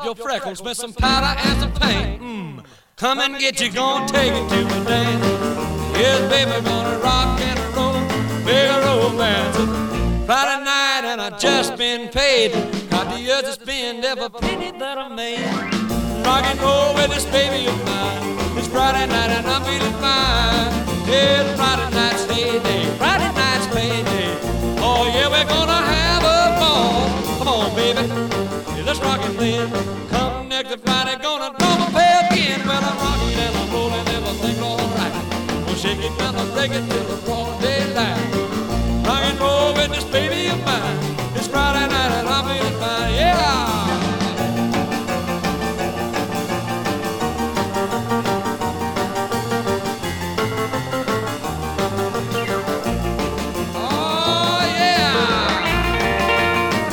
your freckles with some powder and some paint. Come and get you, gonna take it to the dance. Yes, baby, gonna rock and roll, big romance. Friday night and I just been paid. Got the urge to spend every penny that I made. Rock and roll with this baby of mine. It's Friday night and I'm feeling fine. Yeah, Friday night's heyday, Friday night's payday. Oh yeah, we're gonna have a ball. Come on, baby, yeah, let's rock it then. Come next Friday, gonna draw my pay again. Well, I'm rocking and I'm rolling, everything's alright. We'll shake it, now break it till the